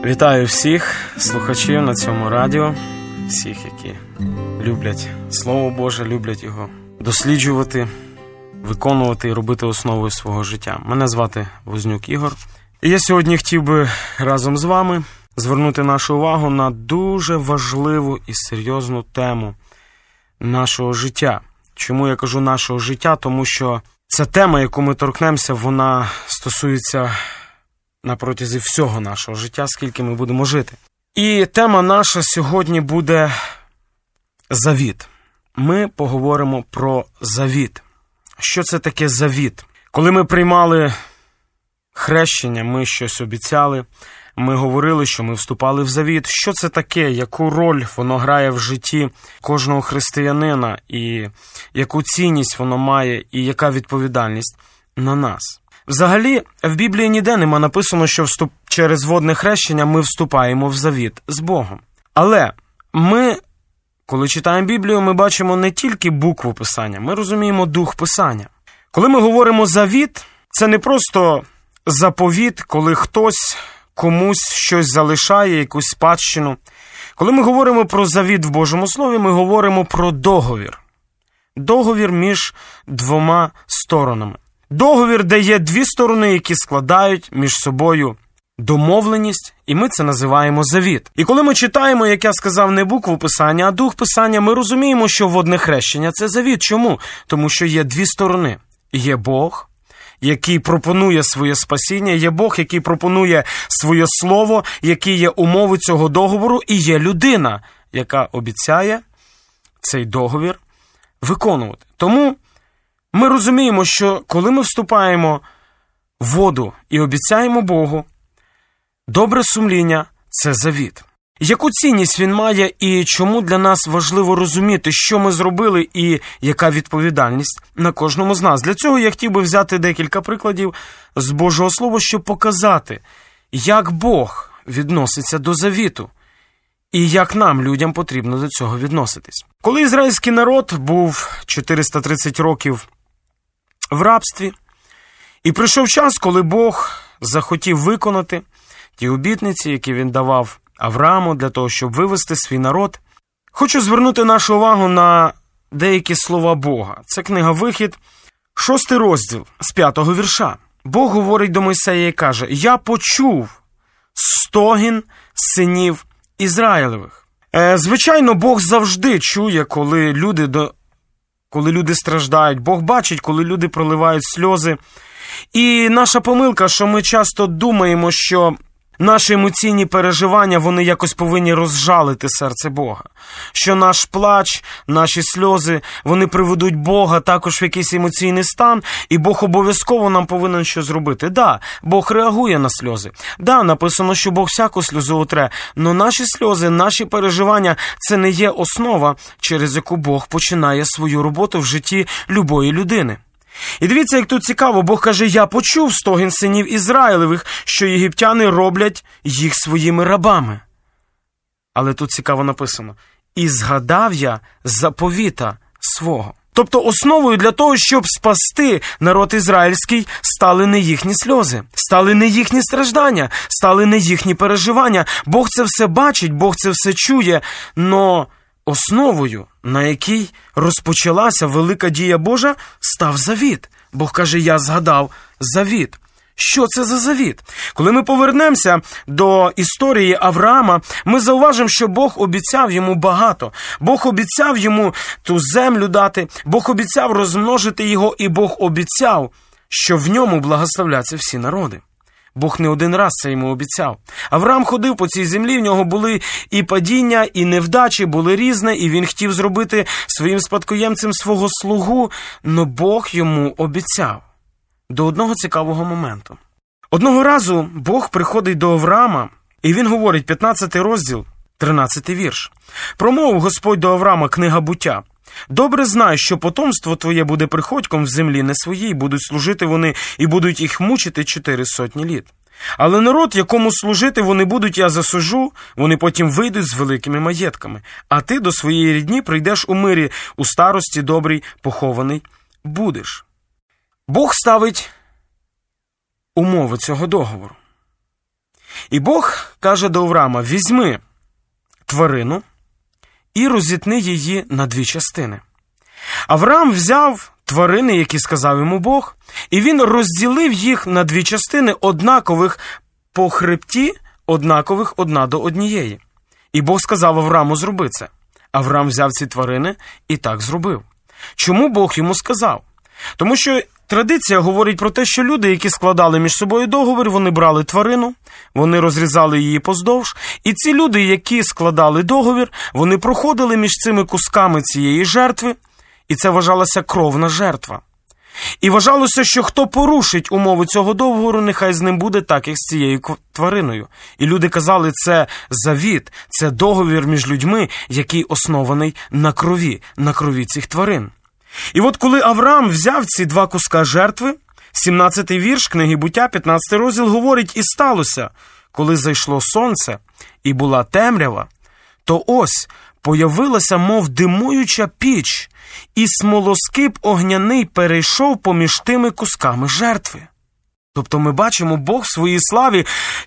Вітаю всіх слухачів на цьому радіо, всіх, які люблять Слово Боже, люблять його досліджувати, виконувати і робити основою свого життя. Мене звати Вознюк Ігор. І я сьогодні хотів би разом з вами звернути нашу увагу на дуже важливу і серйозну тему нашого життя. Чому я кажу нашого життя? Тому що ця тема, яку ми торкнемося, вона стосується на протязі всього нашого життя, скільки ми будемо жити. І тема наша сьогодні буде завіт. Ми поговоримо про завіт. Що це таке завіт? Коли ми приймали хрещення, ми щось обіцяли, ми говорили, що ми вступали в завіт. Що це таке, яку роль воно грає в житті кожного християнина, і яку цінність воно має, і яка відповідальність на нас? Взагалі, в Біблії ніде нема написано, що через водне хрещення ми вступаємо в завіт з Богом. Але ми, коли читаємо Біблію, ми бачимо не тільки букву Писання, ми розуміємо дух Писання. Коли ми говоримо завіт, це не просто заповіт, коли хтось комусь щось залишає, якусь спадщину. Коли ми говоримо про завіт в Божому Слові, ми говоримо про договір. Договір між двома сторонами. Договір, де є дві сторони, які складають між собою домовленість, і ми це називаємо завіт. І коли ми читаємо, як я сказав, не букву Писання, а дух Писання, ми розуміємо, що водне хрещення – це завіт. Чому? Тому що є дві сторони. Є Бог, який пропонує своє спасіння, є Бог, який пропонує своє слово, який є умови цього договору, і є людина, яка обіцяє цей договір виконувати. Тому ми розуміємо, що коли ми вступаємо в воду і обіцяємо Богу, добре сумління – це завіт. Яку цінність він має і чому для нас важливо розуміти, що ми зробили і яка відповідальність на кожному з нас? Для цього я хотів би взяти декілька прикладів з Божого Слова, щоб показати, як Бог відноситься до завіту і як нам, людям, потрібно до цього відноситись. Коли ізраїльський народ був 430 років в рабстві, і прийшов час, коли Бог захотів виконати ті обітниці, які він давав Аврааму для того, щоб вивести свій народ, хочу звернути нашу увагу на деякі слова Бога. Це книга «Вихід», 6 розділ, з 5 вірша. Бог говорить до Мойсея і каже: «Я почув стогін синів Ізраїлевих». Звичайно, Бог завжди чує, коли люди страждають. Бог бачить, коли люди проливають сльози. І наша помилка, що ми часто думаємо, що наші емоційні переживання, вони якось повинні розжалити серце Бога. Що наш плач, наші сльози, вони приведуть Бога також в якийсь емоційний стан, і Бог обов'язково нам повинен що зробити. Да, Бог реагує на сльози. Да, написано, що Бог всяку сльозу утре. Но наші сльози, наші переживання – це не є основа, через яку Бог починає свою роботу в житті любої людини. І дивіться, як тут цікаво, Бог каже: «Я почув стогін синів Ізраїлевих, що єгиптяни роблять їх своїми рабами». Але тут цікаво написано: «І згадав я заповіта свого». Тобто основою для того, щоб спасти народ ізраїльський, стали не їхні сльози, стали не їхні страждання, стали не їхні переживання. Бог це все бачить, Бог це все чує, но основою, на якій розпочалася велика дія Божа, став завіт. Бог каже: «Я згадав завіт». Що це за завіт? Коли ми повернемося до історії Авраама, ми зауважимо, що Бог обіцяв йому багато. Бог обіцяв йому ту землю дати, Бог обіцяв розмножити його, і Бог обіцяв, що в ньому благословляться всі народи. Бог не один раз це йому обіцяв. Авраам ходив по цій землі, в нього були і падіння, і невдачі, були різне, і він хотів зробити своїм спадкоємцем свого слугу, но Бог йому обіцяв. До одного цікавого моменту. Одного разу Бог приходить до Авраама, і він говорить, 15 розділ, 13 вірш. «Промовив Господь до Авраама, книга Буття: добре знай, що потомство твоє буде приходьком в землі не своїй, будуть служити вони і будуть їх мучити 400 літ. Але народ, якому служити вони будуть, я засуджу, вони потім вийдуть з великими маєтками. А ти до своєї рідні прийдеш у мирі, у старості добрій похований будеш». Бог ставить умови цього договору. І Бог каже до Авраама: візьми тварину і розітни її на 2 частини. Авраам взяв тварини, які сказав йому Бог, і він розділив їх на 2 частини, однакових по хребті, однакових одна до однієї. І Бог сказав Аврааму: зроби це. Авраам взяв ці тварини і так зробив. Чому Бог йому сказав? Тому що традиція говорить про те, що люди, які складали між собою договір, вони брали тварину, вони розрізали її поздовж, і ці люди, які складали договір, вони проходили між цими кусками цієї жертви, і це вважалася кровна жертва. І вважалося, що хто порушить умови цього договору, нехай з ним буде так, як з цією твариною. І люди казали, це завіт, це договір між людьми, який оснований на крові цих тварин. І от коли Авраам взяв ці 2 куска жертви, 17-й вірш книги Буття, 15-й розділ говорить: «І сталося, коли зайшло сонце і була темрява, то ось появилася, мов димуюча піч, і смолоскип огняний перейшов поміж тими кусками жертви». Тобто ми бачимо, Бог в своїй славі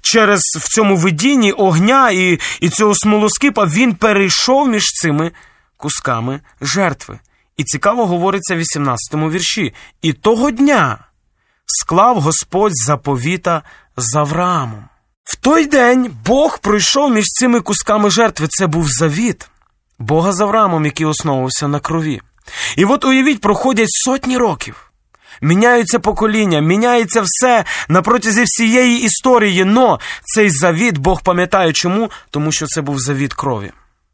в цьому видінні огня і цього смолоскипа, він перейшов між цими кусками жертви. І цікаво говориться в 18-му вірші: «І того дня склав Господь заповіта з Авраамом». В той день Бог пройшов між цими кусками жертви. Це був завіт Бога з Авраамом, який основувався на крові. І от уявіть, проходять сотні років. Міняються покоління, міняється все на протязі всієї історії. Но цей завіт Бог пам'ятає. Чому? Тому що це був завіт крові.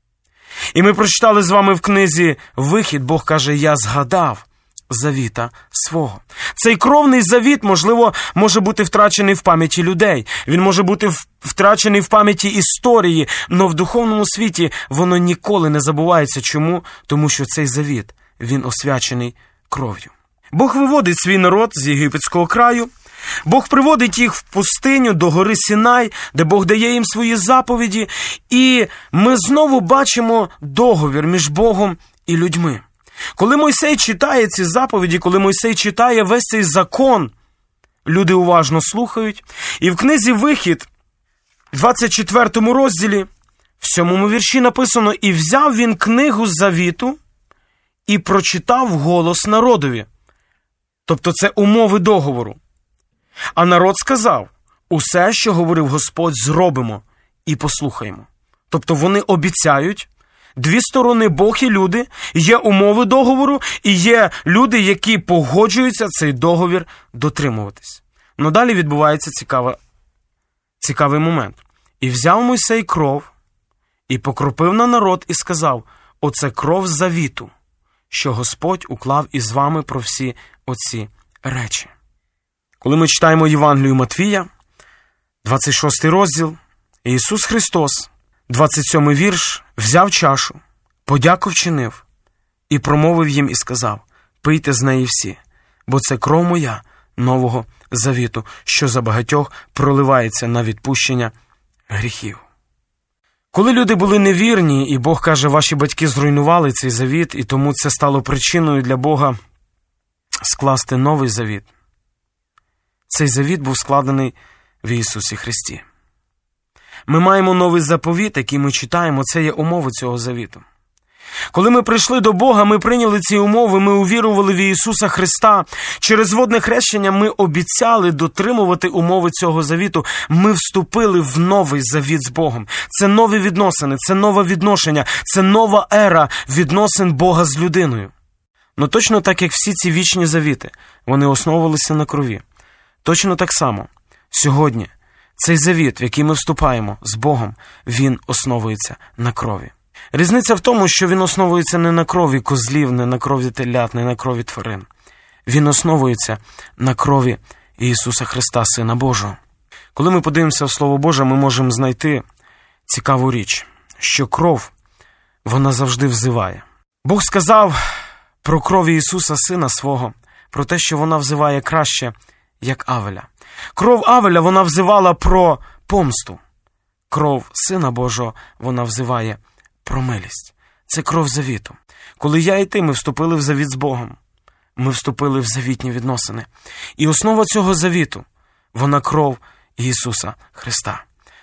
І ми прочитали з вами в книзі «Вихід», Бог каже: «Я згадав завіта свого». Цей кровний завіт, можливо, може бути втрачений в пам'яті людей. Він може бути втрачений в пам'яті історії, но в духовному світі воно ніколи не забувається. Чому? Тому що цей завіт, він освячений кров'ю. Бог виводить свій народ з єгипетського краю. Бог приводить їх в пустиню до гори Сінай, де Бог дає їм свої заповіді. І ми знову бачимо договір між Богом і людьми. Коли Мойсей читає ці заповіді, коли Мойсей читає весь цей закон, люди уважно слухають. І в книзі «Вихід», 24 розділі, в 7 вірші написано: «І взяв він книгу завіту і прочитав вголос народові». Тобто це умови договору. А народ сказав: «Усе, що говорив Господь, зробимо і послухаємо». Тобто вони обіцяють, 2 сторони, Бог і люди, є умови договору, і є люди, які погоджуються цей договір дотримуватись. Но далі відбувається цікавий момент. «І взяв Мойсей кров, і покропив на народ, і сказав: оце кров завіту, що Господь уклав із вами про всі оці речі». Коли ми читаємо Євангелію Матвія, 26 розділ, Ісус Христос, 27 вірш, взяв чашу, подяку вчинив і промовив їм і сказав: «Пийте з неї всі, бо це кров моя нового завіту, що за багатьох проливається на відпущення гріхів». Коли люди були невірні, і Бог каже: ваші батьки зруйнували цей завіт, і тому це стало причиною для Бога скласти новий завіт. Цей завіт був складений в Ісусі Христі. Ми маємо новий заповіт, який ми читаємо, це є умови цього завіту. Коли ми прийшли до Бога, ми прийняли ці умови, ми увірували в Ісуса Христа. Через водне хрещення ми обіцяли дотримувати умови цього завіту. Ми вступили в новий завіт з Богом. Це нові відносини, це нове відношення, це нова ера відносин Бога з людиною. Но точно так, як всі ці вічні завіти, вони основувалися на крові. Точно так само сьогодні цей завіт, в який ми вступаємо з Богом, він основується на крові. Різниця в тому, що він основується не на крові козлів, не на крові телят, не на крові тварин. Він основується на крові Ісуса Христа, Сина Божого. Коли ми подивимося в Слово Боже, ми можемо знайти цікаву річ, що кров, вона завжди взиває. Бог сказав про кров Ісуса, Сина Свого, про те, що вона взиває краще, як Авеля. Кров Авеля, вона взивала про помсту. Кров Сина Божого, вона взиває про милість. Це кров завіту. Коли я і ти, ми вступили в завіт з Богом. Ми вступили в завітні відносини. І основа цього завіту, вона кров Ісуса Христа.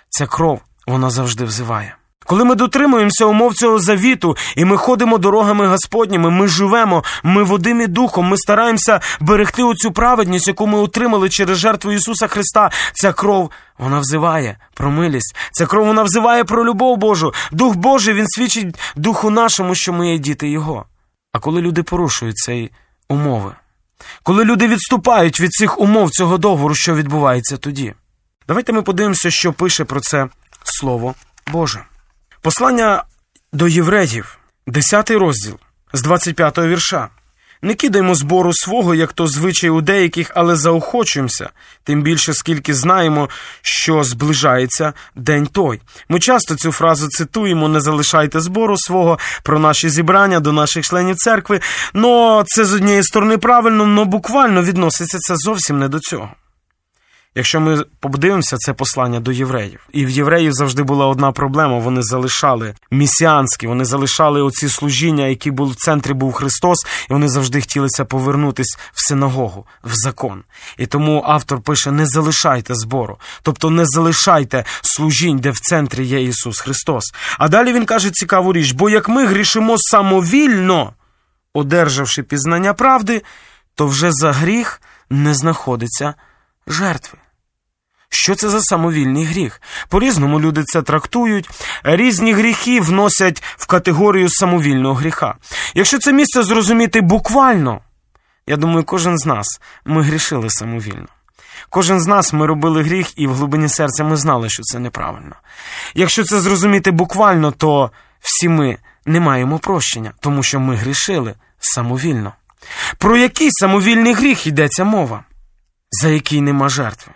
ця кров, вона завжди взиває. Коли ми дотримуємося умов цього завіту, і ми ходимо дорогами Господніми, ми живемо, ми водимі Духом, ми стараємося берегти оцю праведність, яку ми отримали через жертву Ісуса Христа, ця кров, вона взиває про милість. Ця кров, вона взиває про любов Божу. Дух Божий, він свідчить Духу нашому, що ми є діти Його. А коли люди порушують ці умови, коли люди відступають від цих умов цього договору, що відбувається тоді? Давайте ми подивимося, що пише про це Слово Боже. Послання до євреїв, 10 розділ, з 25 вірша. «Не кидаймо збору свого, як то звичай у деяких, але заохочуємося, тим більше, скільки знаємо, що зближається день той». Ми часто цю фразу цитуємо: «Не залишайте збору свого», про наші зібрання до наших членів церкви. Но це з однієї сторони правильно, но буквально відноситься це зовсім не до цього. Якщо ми подивимося це послання до євреїв, і в євреїв завжди була одна проблема: вони залишали месіанські, вони залишали оці служіння, які були в центрі, був Христос, і вони завжди хотілися повернутись в синагогу, в закон. І тому автор пише: не залишайте збору, тобто не залишайте служінь, де в центрі є Ісус Христос. А далі він каже цікаву річ: бо як ми грішимо самовільно, одержавши пізнання правди, то вже за гріх не знаходиться жертви. Що це за самовільний гріх? По-різному люди це трактують. Різні гріхи вносять в категорію самовільного гріха. Якщо це місце зрозуміти буквально, я думаю, кожен з нас, ми грішили самовільно. Кожен з нас, ми робили гріх, і в глибині серця ми знали, що це неправильно. Якщо це зрозуміти буквально, то всі ми не маємо прощення, тому що ми грішили самовільно. Про який самовільний гріх йдеться мова, за який нема жертви?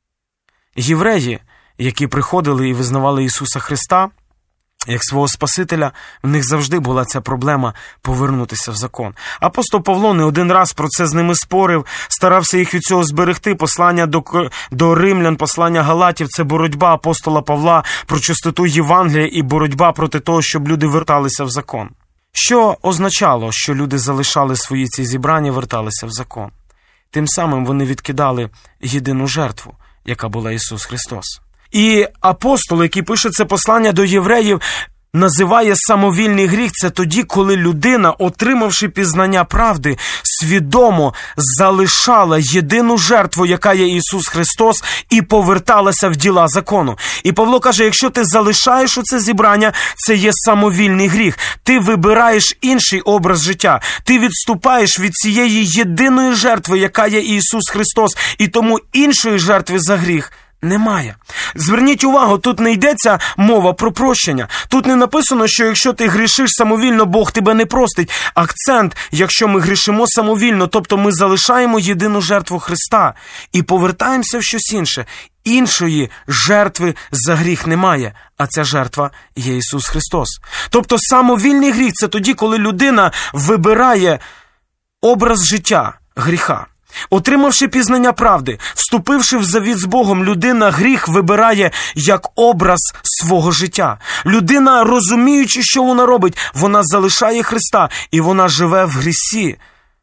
Євреї, які приходили і визнавали Ісуса Христа як свого Спасителя, в них завжди була ця проблема повернутися в закон. Апостол Павло не один раз про це з ними спорив, старався їх від цього зберегти. Послання до римлян, послання Галатів – це боротьба апостола Павла про чистоту Євангелія і боротьба проти того, щоб люди верталися в закон. Що означало, що люди залишали свої ці зібрання і верталися в закон? Тим самим вони відкидали єдину жертву, яка була Ісус Христос. І апостол, який пише це послання до євреїв, називає самовільний гріх – це тоді, коли людина, отримавши пізнання правди, свідомо залишала єдину жертву, яка є Ісус Христос, і поверталася в діла закону. І Павло каже: якщо ти залишаєш оце зібрання, це є самовільний гріх. Ти вибираєш інший образ життя. Ти відступаєш від цієї єдиної жертви, яка є Ісус Христос, і тому іншої жертви за гріх немає. Зверніть увагу, тут не йдеться мова про прощення. Тут не написано, що якщо ти грішиш самовільно, Бог тебе не простить. Акцент, якщо ми грішимо самовільно, тобто ми залишаємо єдину жертву Христа і повертаємося в щось інше. Іншої жертви за гріх немає, а ця жертва є Ісус Христос. Тобто самовільний гріх – це тоді, коли людина вибирає образ життя гріха. Отримавши пізнання правди, вступивши в завіт з Богом, людина гріх вибирає як образ свого життя. Людина, розуміючи, що вона робить, вона залишає Христа, і вона живе в грісі.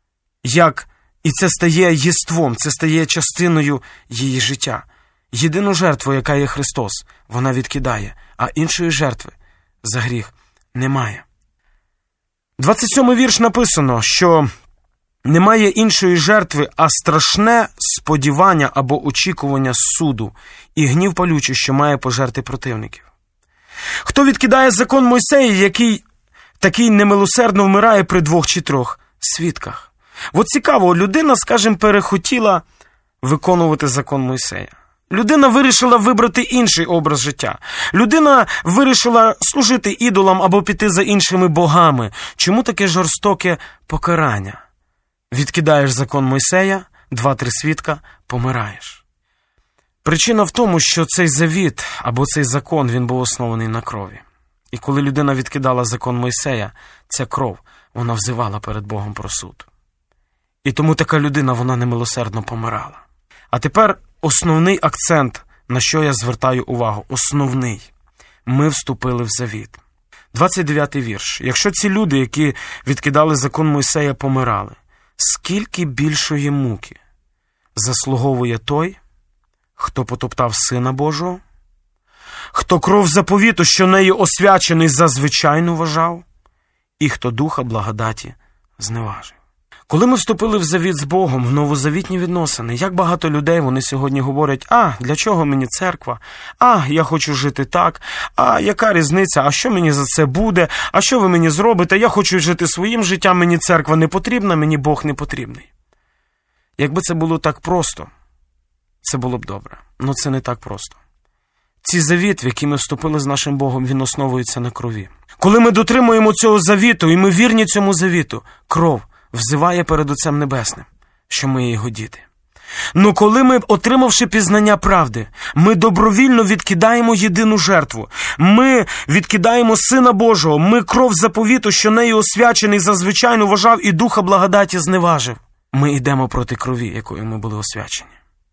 І це стає єством, це стає частиною її життя. Єдину жертву, яка є Христос, вона відкидає, а іншої жертви за гріх немає. 27-й вірш написано, що немає іншої жертви, а страшне сподівання або очікування суду і гнів палючий, що має пожерти противників. Хто відкидає закон Мойсея, який такий немилосердно вмирає при 2 чи 3 свідках? От цікаво, людина, скажімо, перехотіла виконувати закон Мойсея. Людина вирішила вибрати інший образ життя. Людина вирішила служити ідолам або піти за іншими богами. Чому таке жорстоке покарання? Відкидаєш закон Мойсея, 2-3 свідка, помираєш. Причина в тому, що цей завіт або цей закон, він був оснований на крові. І коли людина відкидала закон Мойсея, ця кров, вона взивала перед Богом про суд. І тому така людина, вона немилосердно помирала. А тепер основний акцент, на що я звертаю увагу. Основний. Ми вступили в завіт. 29-й вірш. Якщо ці люди, які відкидали закон Мойсея, помирали, скільки більшої муки заслуговує той, хто потоптав Сина Божого, хто кров заповіту, що нею освячений, за звичайну вважав, і хто духа благодаті зневажив. Коли ми вступили в завіт з Богом, в новозавітні відносини, як багато людей вони сьогодні говорять: для чого мені церква? Я хочу жити так. Яка різниця? А що мені за це буде? А що ви мені зробите? Я хочу жити своїм життям, мені церква не потрібна, мені Бог не потрібний. Якби це було так просто, це було б добре. Але це не так просто. Цей завіт, в який ми вступили з нашим Богом, він основується на крові. Коли ми дотримуємо цього завіту, і ми вірні цьому завіту, кров взиває перед Отцем Небесним, що ми є Його діти. Но коли ми, отримавши пізнання правди, ми добровільно відкидаємо єдину жертву, ми відкидаємо Сина Божого, ми кров заповіту, що нею освячений, зазвичайно вважав, і духа благодаті зневажив, ми йдемо проти крові, якою ми були освячені.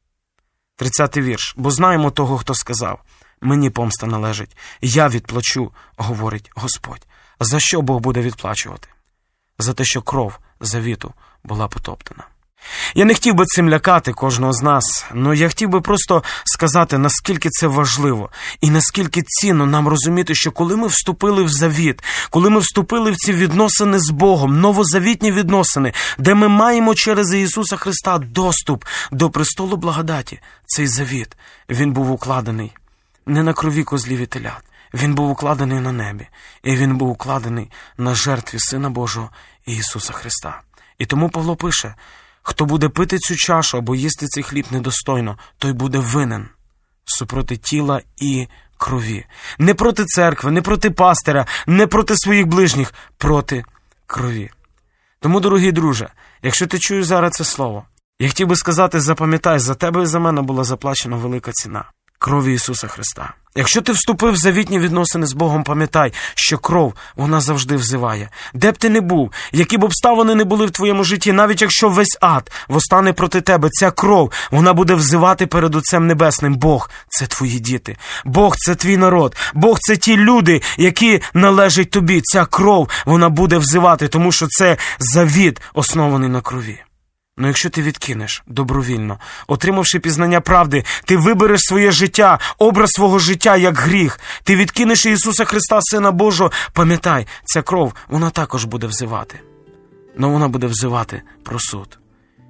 30-й вірш. «Бо знаємо того, хто сказав: мені помста належить, я відплачу, говорить Господь». За що Бог буде відплачувати? За те, що кров завіту була потоптана. Я не хотів би цим лякати кожного з нас, але я хотів би просто сказати, наскільки це важливо і наскільки цінно нам розуміти, що коли ми вступили в завіт, коли ми вступили в ці відносини з Богом, новозавітні відносини, де ми маємо через Ісуса Христа доступ до престолу благодаті, цей завіт, він був укладений не на крові козлів і телят, він був укладений на небі, і він був укладений на жертві Сина Божого Ісуса Христа. І тому Павло пише: хто буде пити цю чашу або їсти цей хліб недостойно, той буде винен супроти тіла і крові. Не проти церкви, не проти пастиря, не проти своїх ближніх, проти крові. Тому, дорогий друже, якщо ти чуєш зараз це слово, я хотів би сказати: запам'ятай, за тебе і за мене була заплачена велика ціна – крові Ісуса Христа. Якщо ти вступив в завітні відносини з Богом, пам'ятай, що кров, вона завжди взиває. Де б ти не був, які б обставини не були в твоєму житті, навіть якщо весь ад восстане проти тебе, ця кров, вона буде взивати перед Отцем Небесним. Бог – це твої діти. Бог – це твій народ. Бог – це ті люди, які належать тобі. Ця кров, вона буде взивати, тому що це завіт, оснований на крові. Но якщо ти відкинеш добровільно, отримавши пізнання правди, ти вибереш своє життя, образ свого життя як гріх, ти відкинеш Ісуса Христа, Сина Божого, пам'ятай, ця кров, вона також буде взивати. Но вона буде взивати про суд.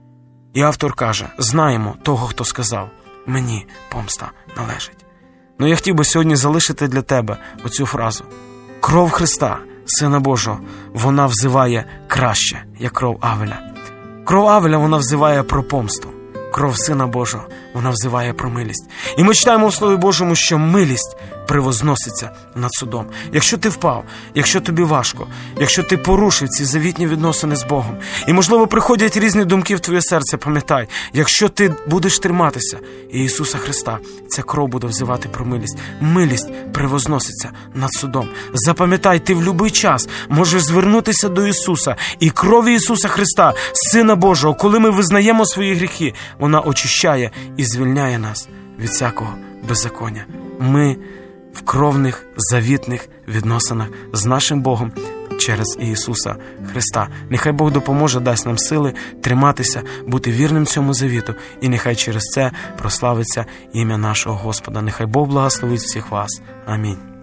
І автор каже: знаємо того, хто сказав: мені помста належить. Но я хотів би сьогодні залишити для тебе оцю фразу. Кров Христа, Сина Божого, вона взиває краще, як кров Авеля. Кров Авеля, вона взиває про помсту. Кров Сина Божого, вона взиває про милість. І ми читаємо в Слові Божому, що милість превозноситься над судом. Якщо ти впав, якщо тобі важко, якщо ти порушив ці завітні відносини з Богом, і, можливо, приходять різні думки в твоє серце, пам'ятай, якщо ти будеш триматися Ісуса Христа, ця кров буде взивати про милість. Милість превозноситься над судом. Запам'ятай, ти в будь-який час можеш звернутися до Ісуса, і кров Ісуса Христа, Сина Божого, коли ми визнаємо свої гріхи, вона очищає і звільняє нас від всякого беззаконня. Ми в кровних, завітних відносинах з нашим Богом через Ісуса Христа. Нехай Бог допоможе, дасть нам сили триматися, бути вірним цьому завіту, і нехай через це прославиться ім'я нашого Господа. Нехай Бог благословить всіх вас. Амінь.